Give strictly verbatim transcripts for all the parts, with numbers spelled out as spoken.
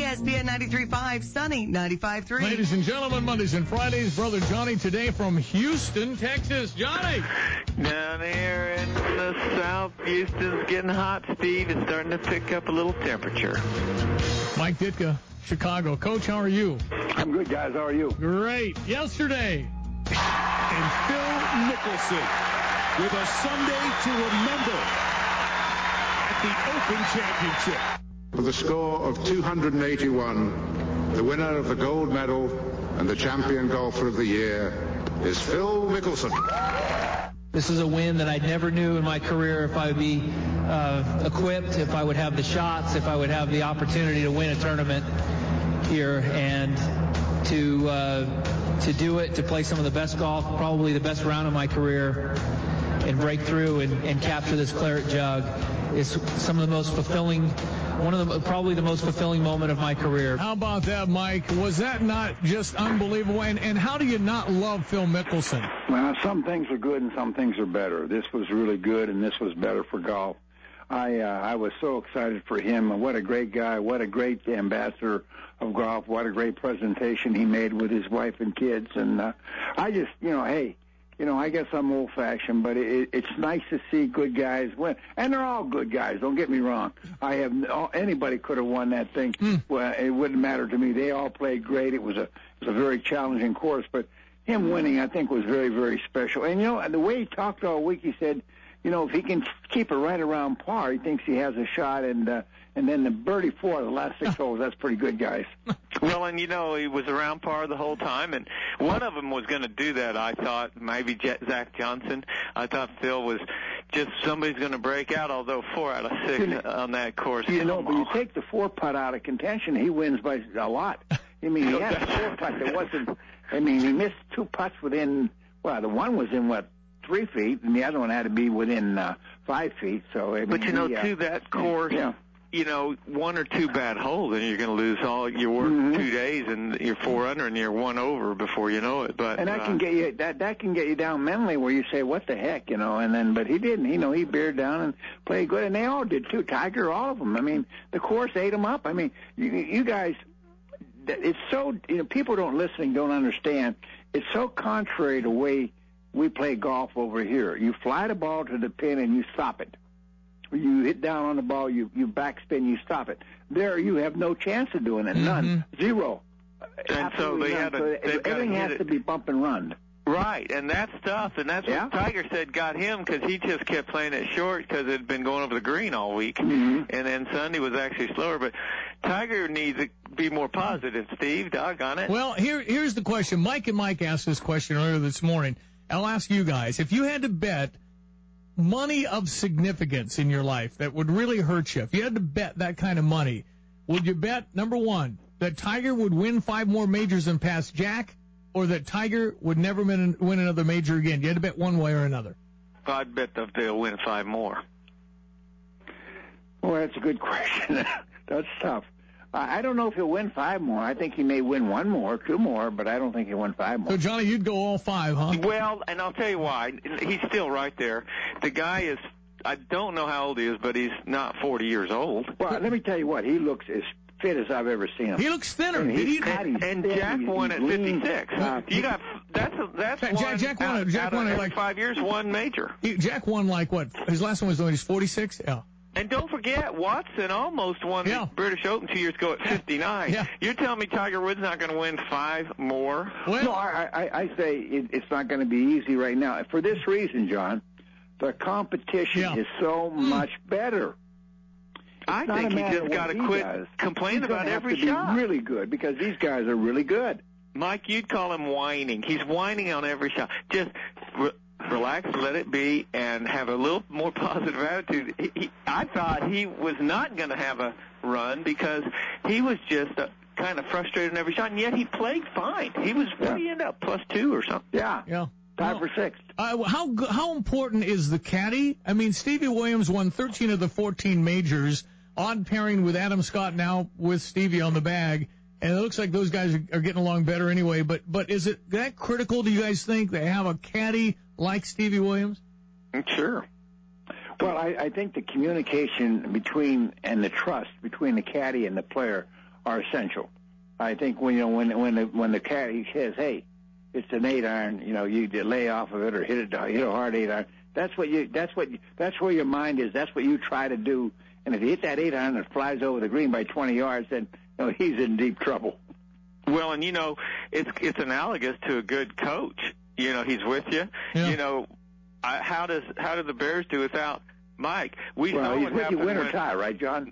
S P N ninety-three point five, Sunny ninety-five point three. Ladies and gentlemen, Mondays and Fridays, Brother Johnny today from Houston, Texas. Johnny! Down here in the south, Houston's getting hot, Steve. It's starting to pick up a little temperature. Mike Ditka, Chicago. Coach, how are you? I'm good, guys. How are you? Great. Yesterday. And Phil Mickelson with a Sunday to remember at the Open Championship. With a score of two hundred eighty-one, the winner of the gold medal and the champion golfer of the year is Phil Mickelson. This is a win that I never knew in my career if I would be uh, equipped, if I would have the shots, if I would have the opportunity to win a tournament here, and to uh, to do it, to play some of the best golf, probably the best round of my career, and break through and, and capture this claret jug is some of the most fulfilling, one of the probably the most fulfilling moment of my career. How about that, Mike? Was that not just unbelievable? And, and how do you not love Phil Mickelson? Well, some things are good and some things are better. This was really good, and this was better for golf. I uh, I was so excited for him. What a great guy. What a great ambassador of golf. What a great presentation he made with his wife and kids. And uh, I just, you know, hey, you know, I guess I'm old-fashioned, but it, it's nice to see good guys win. And they're all good guys, don't get me wrong. I have anybody could have won that thing. Mm. Well, it wouldn't matter to me. They all played great. It was a it was a very challenging course, but him winning, I think, was very, very special. And, you know, the way he talked all week, he said, you know, if he can keep it right around par, he thinks he has a shot. And uh, and then the birdie four, the last six holes, that's pretty good, guys. Well, and, you know, he was around par the whole time, and one of them was going to do that, I thought, maybe Zach Johnson. I thought Phil was just somebody's going to break out, although four out of six you know, on that course. You know, but you take the four putt out of contention, he wins by a lot. I mean, he had a four putt that wasn't, I mean, he missed two putts within, well, the one was in, what, three feet, and the other one had to be within uh, five feet. So, I mean, But, you know, he, uh, to that course, yeah. you know, one or two bad holes, and you're going to lose all your work mm-hmm. two days, and you're four under, and you're one over before you know it. But and that uh, can get you that that can get you down mentally, where you say, "What the heck," you know. And then, but he didn't. You know, he beared down and played good, and they all did too. Tiger, all of them. I mean, the course ate them up. I mean, you, you guys, it's so you know, people don't listening don't understand. It's so contrary to the way we play golf over here. You fly the ball to the pin and you stop it. You hit down on the ball, you, you backspin, you stop it. There, you have no chance of doing it. None. Mm-hmm. Zero. And Absolutely so they none. had So a, everything has it. to be bump and run. Right, and that's tough, and that's yeah. what Tiger said got him, because he just kept playing it short because it had been going over the green all week, mm-hmm. and then Sunday was actually slower. But Tiger needs to be more positive, Steve. Doggone it. Well, here here's the question. Mike and Mike asked this question earlier this morning. I'll ask you guys, if you had to bet money of significance in your life that would really hurt you, if you had to bet that kind of money, would you bet, number one, that Tiger would win five more majors than past Jack, or that Tiger would never win, win another major again? You had to bet one way or another. I'd bet that they'll win five more. Well, that's a good question. That's tough. I don't know if he'll win five more. I think he may win one more, two more, but I don't think he'll win five more. So, Johnny, you'd go all five, huh? Well, and I'll tell you why. He's still right there. The guy is, I don't know how old he is, but he's not forty years old. Well, let me tell you what. He looks as fit as I've ever seen him. He looks thinner. And, he, and, and Jack he's, won he's at fifty-six. Uh, you got, that's, a, that's Jack, one Jack won, out, Jack out won of like five years, one major. He, Jack won like what? His last one was when he was forty-six? Yeah. And don't forget, Watson almost won yeah. the British Open two years ago at fifty-nine. Yeah. You're telling me Tiger Woods not going to win five more? Well, no, I, I, I say it, it's not going to be easy right now. For this reason, John, the competition yeah. is so mm. much better. It's I think he just got to quit does. complaining He's about have every to be shot. Really good, because these guys are really good. Mike, you'd call him whining. He's whining on every shot. Just re- relax, let it be, and have a little more positive attitude. He, he, I thought he was not going to have a run because he was just uh, kind of frustrated in every shot, and yet he played fine. He was, what did he end up, plus two or something? Yeah. Yeah. Five well, for six. Uh, how how important is the caddy? I mean, Stevie Williams won thirteen of the fourteen majors, odd pairing with Adam Scott now with Stevie on the bag, and it looks like those guys are, are getting along better anyway. But but is it that critical, do you guys think, they have a caddy like Stevie Williams? Sure. Well, I, I think the communication between and the trust between the caddy and the player are essential. I think when you know when when the when the caddy says, "Hey, it's an eight iron," you know, you lay off of it or hit it, hit a hard eight iron. That's what you. That's what. That's where your mind is. That's what you try to do. And if you hit that eight iron that flies over the green by twenty yards, then you know, he's in deep trouble. Well, and you know, it's it's analogous to a good coach. You know, he's with you. Yeah. You know, I, how does how do the Bears do without Mike? We well, saw he's what with you happened win or when, tie, right, John?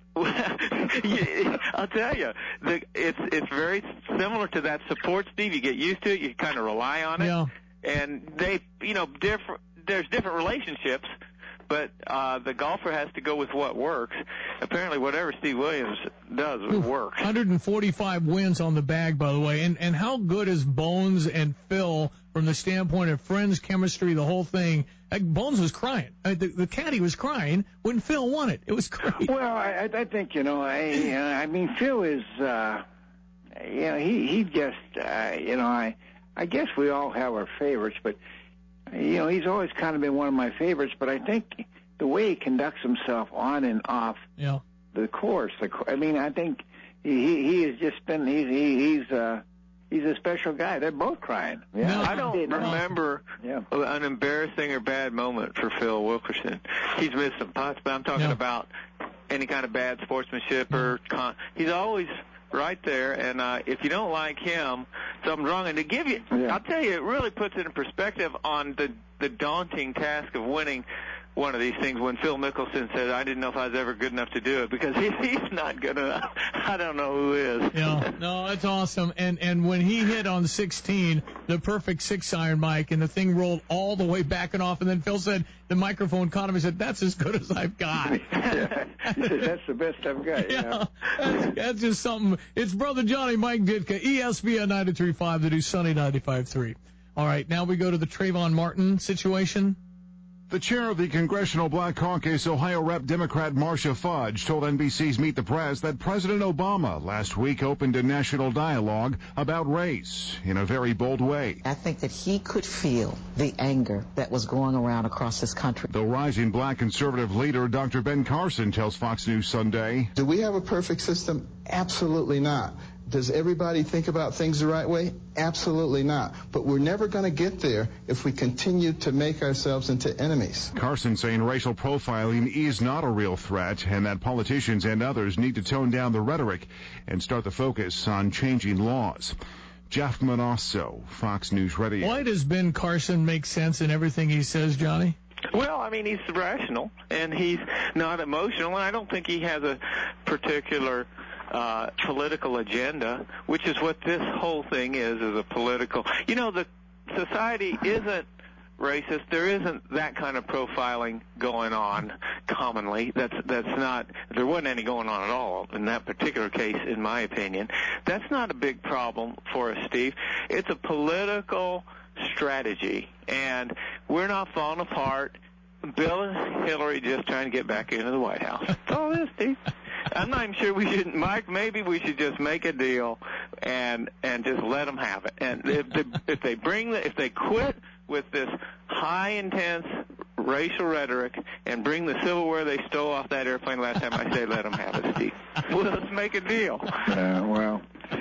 Yeah, I'll tell you, the, it's it's very similar to that support, Steve. You get used to it. You kind of rely on it. Yeah. And they, you know, different. There's different relationships, but uh, the golfer has to go with what works. Apparently, whatever Steve Williams does, it works. one hundred forty-five wins on the bag, by the way. And and how good is Bones and Phil from the standpoint of friends, chemistry, the whole thing? Like, Bones was crying. I mean, the, the caddy was crying when Phil won it. It was great. Well, I, I think, you know, I, uh, I mean, Phil is, uh, you know, he, he just, uh, you know, I, I guess we all have our favorites, but, you know, he's always kind of been one of my favorites, but I think the way he conducts himself on and off yeah. the course, the, I mean, I think he, he has just been, he's, he, he's, uh, he's a special guy. They're both crying. Yeah. No, I don't remember yeah. an embarrassing or bad moment for Phil Wilkerson. He's missed some putts, but I'm talking no. about any kind of bad sportsmanship or con- he's always right there. And uh, if you don't like him, something's wrong. And to give you, yeah. I'll tell you, it really puts it in perspective on the the daunting task of winning one of these things when Phil Mickelson said, I didn't know if I was ever good enough to do it, because he, he's not good enough. I don't know who is. Yeah, no, that's awesome. And and when he hit on sixteen, the perfect six-iron, Mike, and the thing rolled all the way back and off, and then Phil said, the microphone caught him, he said, that's as good as I've got. yeah. He said, that's the best I've got. Yeah, yeah. that's, that's just something. It's Brother Johnny, Mike Ditka, E S P N ninety-three point five, the new Sunny ninety-five point three. All right, now we go to the Trayvon Martin situation. The chair of the Congressional Black Caucus, Ohio Rep Democrat Marcia Fudge, told N B C's Meet the Press that President Obama last week opened a national dialogue about race in a very bold way. I think that he could feel the anger that was going around across this country. The rising black conservative leader, Doctor Ben Carson, tells Fox News Sunday, do we have a perfect system? Absolutely not. Does everybody think about things the right way? Absolutely not. But we're never going to get there if we continue to make ourselves into enemies. Carson saying racial profiling is not a real threat and that politicians and others need to tone down the rhetoric and start the focus on changing laws. Jeff Manasso, Fox News Radio. Why does Ben Carson make sense in everything he says, Johnny? Well, I mean, he's rational, and he's not emotional, and I don't think he has a particular uh, political agenda, which is what this whole thing is, is a political. You know, the society isn't racist. There isn't that kind of profiling going on commonly. That's that's not. There wasn't any going on at all in that particular case, in my opinion. That's not a big problem for us, Steve. It's a political strategy, and we're not falling apart. Bill and Hillary just trying to get back into the White House. That's all it is, Steve. I'm not even sure we should, Mike, maybe we should just make a deal and and just let them have it. And if they, if they bring the, if they quit with this high intense racial rhetoric and bring the silverware they stole off that airplane last time, I say let them have it, Steve. Well, let's make a deal. Uh, well,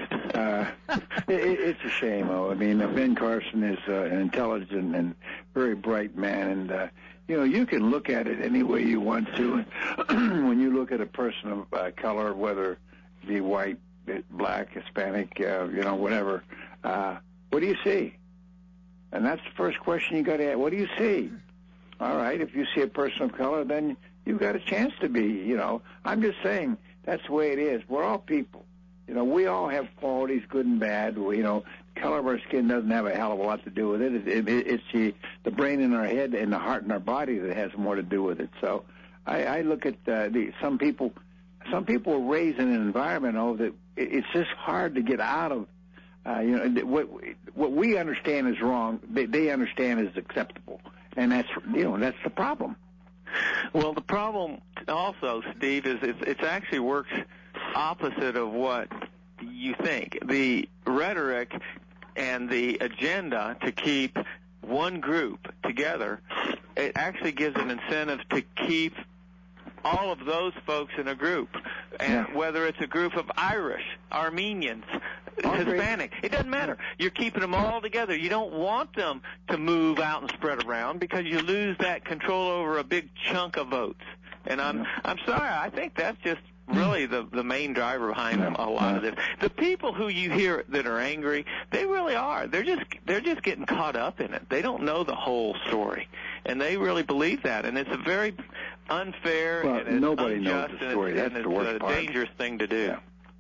uh, it, it's a shame, though. I mean, uh, Ben Carson is uh, an intelligent and very bright man, and uh, you know, you can look at it any way you want to. And when you look at a person of uh, color, whether it be white, black, Hispanic, uh, you know, whatever, uh, what do you see? And that's the first question you got to ask. What do you see? All right, if you see a person of color, then you've got a chance to be, you know. I'm just saying that's the way it is. We're all people. You know, we all have qualities, good and bad. We, you know, the color of our skin doesn't have a hell of a lot to do with it. it, it it's the, the brain in our head and the heart in our body that has more to do with it. So I, I look at uh, the, some people, some people are raised in an environment, oh, that it, it's just hard to get out of. Uh, you know, what what we understand is wrong, they, they understand is acceptable, and that's you know that's the problem. Well, the problem also, Steve, is it's, it's actually works opposite of what you think. The rhetoric and the agenda to keep one group together, it actually gives an incentive to keep all of those folks in a group. and Yeah. whether it's a group of Irish, Armenians, Hispanic, it doesn't matter. You're keeping them all together. You don't want them to move out and spread around because you lose that control over a big chunk of votes. And I'm I'm sorry, I think that's just really the the main driver behind a lot of this. The people who you hear that are angry, they really are. They're just they're just getting caught up in it. They don't know the whole story, and they really believe that. And it's a very unfair Well, and it's nobody unjust knows the and story. it's, That's and the it's worst a part. dangerous thing to do. Yeah.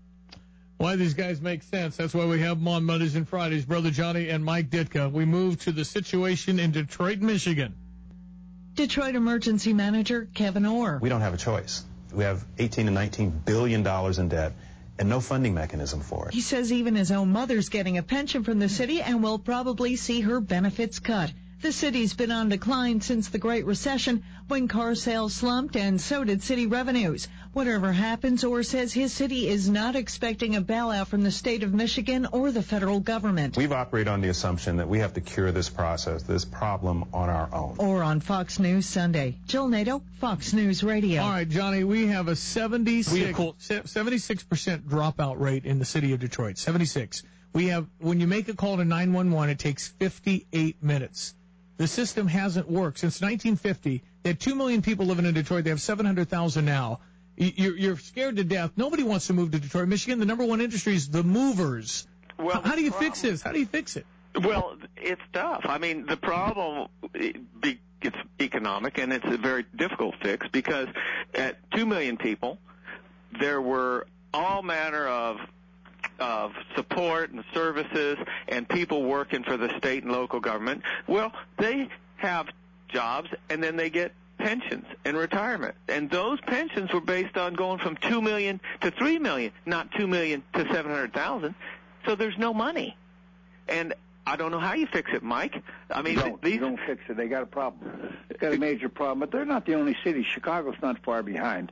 Why these guys make sense. That's why we have them on Mondays and Fridays, Brother Johnny and Mike Ditka. We move to the situation in Detroit, Michigan. Detroit Emergency Manager Kevin Orr. We don't have a choice. We have eighteen to nineteen billion dollars in debt and no funding mechanism for it. He says even his own mother's getting a pension from the city and will probably see her benefits cut. The city's been on decline since the Great Recession when car sales slumped, and so did city revenues. Whatever happens, Orr says his city is not expecting a bailout from the state of Michigan or the federal government. We've operated on the assumption that we have to cure this process, this problem on our own. Or on Fox News Sunday. Jill Nato, Fox News Radio. All right, Johnny, we have a seventy-six, seventy-six percent dropout rate in the city of Detroit. seventy-six. We have, when you make a call to nine one one, it takes fifty-eight minutes. The system hasn't worked since nineteen fifty. They had two million people living in Detroit. They have seven hundred thousand now. You're, you're scared to death. Nobody wants to move to Detroit, Michigan. The number one industry is the movers. Well, how, how do you problem, fix this? How do you fix it? Well, it's tough. I mean, the problem, it's economic, and it's a very difficult fix because at two million people, there were all manner of of support and services and people working for the state and local government. Well, they have jobs, and then they get pensions and retirement. And those pensions were based on going from two million to three million, not two million to seven hundred thousand. So there's no money. And I don't know how you fix it, Mike. I mean, you don't, these... you don't fix it. They got a problem. They got a major problem. But they're not the only city. Chicago's not far behind.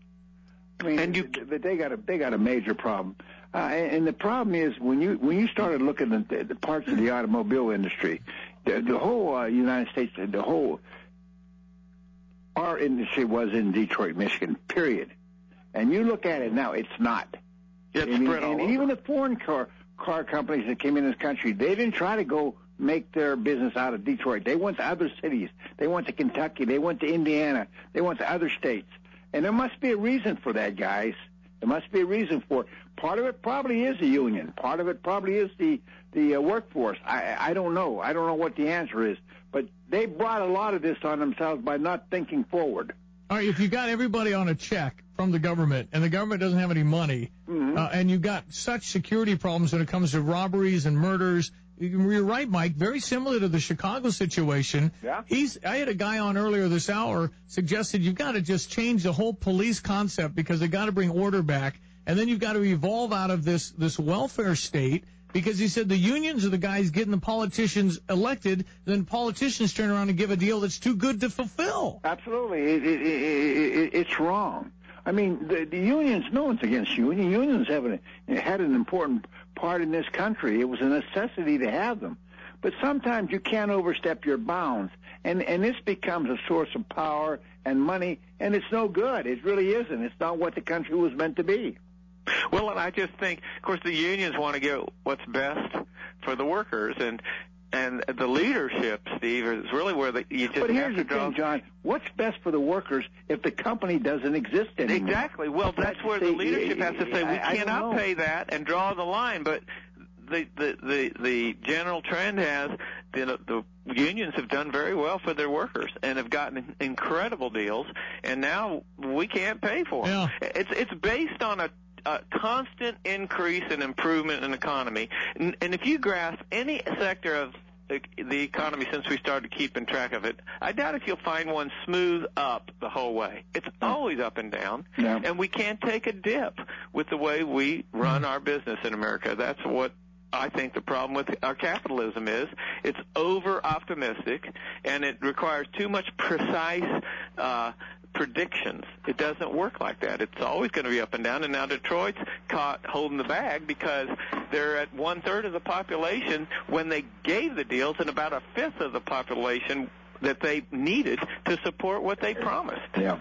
I mean, and you... but they got a they got a major problem. Uh, and, and the problem is when you when you started looking at the, the parts of the automobile industry, the, the whole uh, United States, the whole our industry was in Detroit, Michigan. Period. And you look at it now, it's not. It's and spread all and over. Even the foreign car car companies that came in this country, they didn't try to go make their business out of Detroit. They went to other cities. They went to Kentucky. They went to Indiana. They went to other states. And there must be a reason for that, guys. There must be a reason for it. Part of it probably is the union. Part of it probably is the the uh, workforce. I I don't know. I don't know what the answer is. But they brought a lot of this on themselves by not thinking forward. All right, if you got everybody on a check from the government and the government doesn't have any money, mm-hmm. uh, and you got such security problems when it comes to robberies and murders, you're right, Mike, very similar to the Chicago situation. Yeah. He's, I had a guy on earlier this hour suggested you've got to just change the whole police concept because they got to bring order back, and then you've got to evolve out of this, this welfare state. Because he said the unions are the guys getting the politicians elected, then politicians turn around and give a deal that's too good to fulfill. Absolutely. It, it, it, it, it's wrong. I mean, the, the unions, no one's against unions. Unions have an, had an important part in this country. It was a necessity to have them. But sometimes you can't overstep your bounds. And, and this becomes a source of power and money, and it's no good. It really isn't. It's not what the country was meant to be. Well, and I just think, of course, the unions want to get what's best for the workers, and and the leadership, Steve, is really where the, you just But here's have to the draw. thing, John. What's best for the workers if the company doesn't exist anymore? Exactly. Well, that's That's where the- the leadership has to say, we I- I don't cannot know. pay that, and draw the line. But the the the, the general trend has the, the unions have done very well for their workers and have gotten incredible deals, and now we can't pay for them. Yeah. It's it's based on a a constant increase and improvement in the economy. And, and if you grasp any sector of the, the economy since we started keeping track of it, I doubt if you'll find one smooth up the whole way. It's always up and down, Yeah. and we can't take a dip with the way we run our business in America. That's what I think the problem with our capitalism is. It's over-optimistic, and it requires too much precise uh predictions. It doesn't work like that. It's always going to be up and down, and now Detroit's caught holding the bag because they're at one-third of the population when they gave the deals and about a fifth of the population that they needed to support what they promised. Yeah.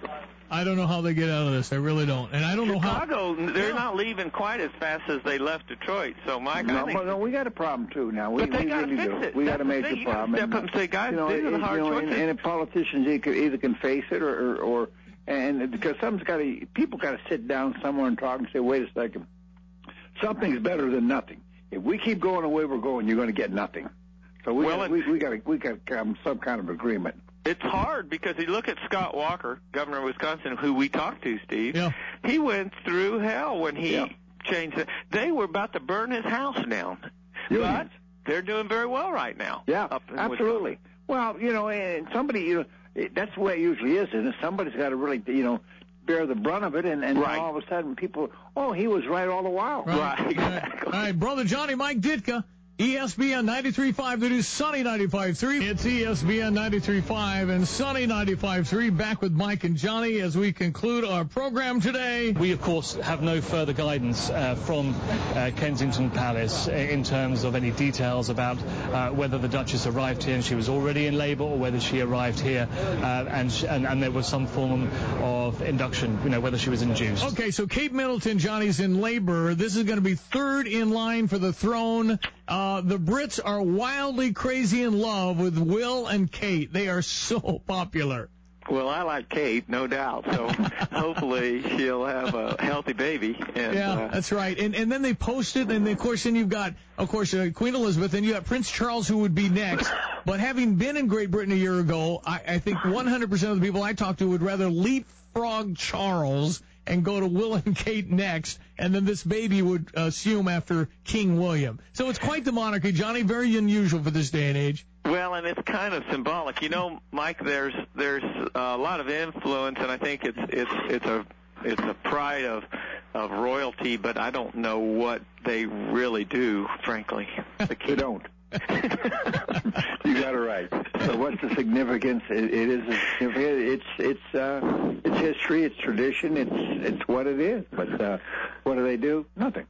I don't know how they get out of this. I really don't. And I don't know how. Chicago, they're Yeah. not leaving quite as fast as they left Detroit. So, Mike, I No, think but no, we got a problem too now. We, But they we gotta really fix do. it. We got a That's the major thing. You gotta problem. step up and say, guys, you know, these are the it- hard you know, choices. And, and politicians either, either can face it or, or, or and because some's got to, people got to sit down somewhere and talk and say, wait a second, something's better than nothing. If we keep going the way we're going, you're going to get nothing. So we Well, got, and- we, we got to, we got to come some kind of agreement. It's hard because you look at Scott Walker, governor of Wisconsin, who we talked to, Steve. Yeah. He went through hell when he Yeah. changed it. They were about to burn his house down. But Unions. they're doing very well right now. Yeah, up in absolutely. Wisconsin. Well, you know, and somebody, you know, it, that's the way it usually is, isn't it? Somebody's got to really, you know, bear the brunt of it, and, and Right. all of a sudden people, oh, he was right all the while. Right, exactly. All right, brother Johnny, Mike Ditka, E S P N ninety-three point five, the new Sunny ninety-five point three. It's E S P N ninety-three point five and Sunny ninety-five point three, back with Mike and Johnny as we conclude our program today. We, of course, have no further guidance uh, from uh, Kensington Palace in terms of any details about uh, whether the Duchess arrived here and she was already in labour, or whether she arrived here uh, and, sh- and and there was some form of induction, you know, whether she was induced. Okay, so Kate Middleton, Johnny's in labor. This is going to be third in line for the throne. Uh, the Brits are wildly crazy in love with Will and Kate. They are so popular. Well, I like Kate, no doubt. So hopefully she'll have a healthy baby. And, Yeah, uh, that's right. And and then they posted, and then, of course, then you've got, of course, uh, Queen Elizabeth, and you got Prince Charles, who would be next. But having been in Great Britain a year ago, I, I think one hundred percent of the people I talked to would rather leapfrog Charles and go to Will and Kate next, and then this baby would assume after King William. So it's quite the monarchy, Johnny, very unusual for this day and age. Well, and it's kind of symbolic. You know, Mike, there's there's a lot of influence, and I think it's it's it's a it's a pride of of royalty, but I don't know what they really do, frankly. They don't. You got it right. So what's the significance? It, it is a significant. It's it's uh, it's history. It's tradition. It's it's what it is. But uh, what do they do? Nothing.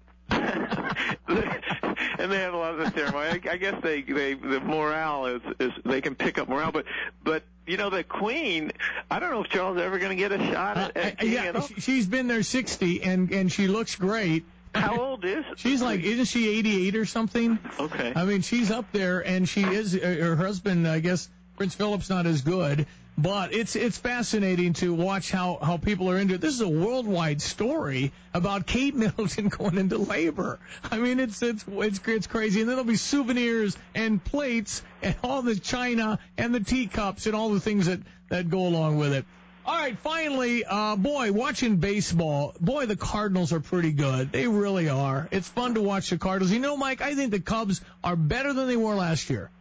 And they have a lot of the ceremony. I, I guess they they the morale is is they can pick up morale, but but you know the Queen. I don't know if Charles is ever going to get a shot at, Uh, at uh, yeah, you know? she- she's been there sixty, and and she looks great. How old is? She's like, isn't she eighty-eight or something? Okay. I mean, she's up there, and she is. Uh, her husband, I guess, Prince Philip's not as good, but it's it's fascinating to watch how how people are into it. This is a worldwide story about Kate Middleton going into labor. I mean, it's it's it's it's crazy, and then there'll be souvenirs and plates and all the china and the teacups and all the things that that go along with it. All right, finally, uh, boy, watching baseball, boy, the Cardinals are pretty good. They really are. It's fun to watch the Cardinals. You know, Mike, I think the Cubs are better than they were last year.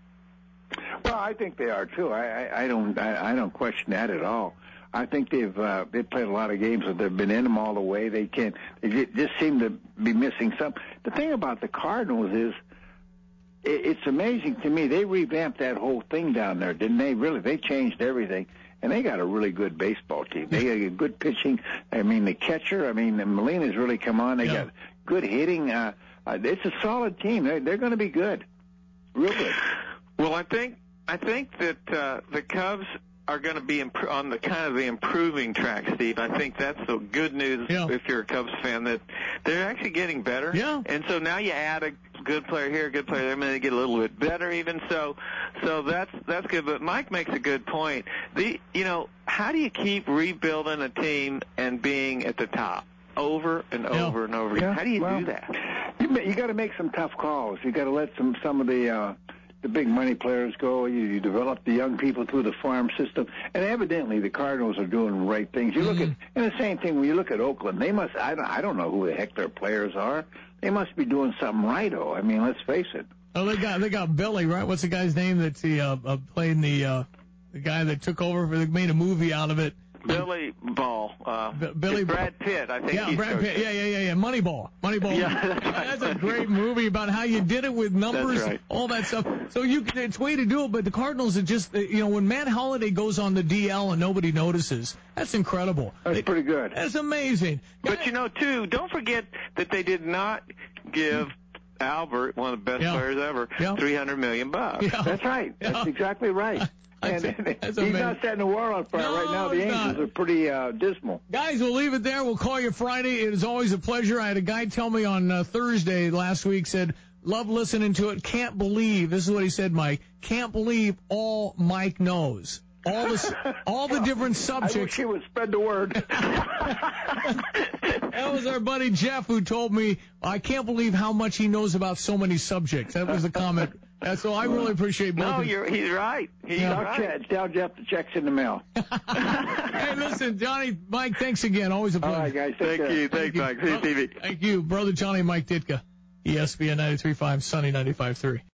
Well, I think they are too. I, I, I don't I, I don't question that at all. I think they've uh, they've played a lot of games, but they've been in them all the way. They can't. They ju- just seem to be missing something. The thing about the Cardinals is, it, it's amazing to me. They revamped that whole thing down there, didn't they? Really, they changed everything. And they got a really good baseball team. They got good pitching. I mean, the catcher, I mean, Molina's really come on. They Yeah. got good hitting. Uh, uh, it's a solid team. They're, they're going to be good. Real good. Well, I think I think that uh, the Cubs are going to be imp- on the kind of the improving track, Steve. I think that's the good news Yeah. if you're a Cubs fan, that they're actually getting better. Yeah. And so now you add a good player here, a good player there, maybe they get a little bit better even. So, so that's that's good. But Mike makes a good point. The you know, how do you keep rebuilding a team and being at the top over and Yeah. over and over again? Yeah, How do you well, do that? You, ma- you got to make some tough calls. You got to let some some of the uh, the big money players go. You, you develop the young people through the farm system, and evidently the Cardinals are doing the right things. You look at and the same thing when you look at Oakland. They must. I don't. I don't know who the heck their players are. They must be doing something right. Oh, I mean, let's face it. Oh, they got they got Billy, right? What's the guy's name that's the uh, uh, playing the uh, the guy that took over? For, they made a movie out of it. Billy Ball, uh, B- Billy Brad Pitt, I think. Yeah, he's Brad coaching. Pitt. Yeah, yeah, yeah, yeah. Moneyball. Moneyball. Yeah, that's right. That's a great movie about how you did it with numbers, That's right. all that stuff. So you, it's a way to do it. But the Cardinals are just, uh, you know, when Matt Holliday goes on the D L and nobody notices, that's incredible. That's They- pretty good. That's amazing. But you know, too, don't forget that they did not give Albert, one of the best Yeah. players ever, Yeah. three hundred million bucks. Yeah. That's right. That's Yeah. exactly right. And That's he's amazing. not setting the world on fire No, right now. The he's Angels not. are pretty uh, dismal. Guys, we'll leave it there. We'll call you Friday. It is always a pleasure. I had a guy tell me on uh, Thursday last week, said, love listening to it. Can't believe, this is what he said, Mike, can't believe all Mike knows. All the, all the different subjects. I wish he would spread the word. That was our buddy Jeff who told me, I can't believe how much he knows about so many subjects. That was the comment. And so I really appreciate both No, of you. you're, he's right. He's Yeah. right. Tell Jeff the check's in the mail. Hey, listen, Johnny, Mike, thanks again. Always a pleasure. All right, guys. Take Thank care. you. Thanks, Mike. See you, T V. Thank you, Brother Johnny Mike Ditka, E S P N ninety-three point five, Sunny ninety-five point three.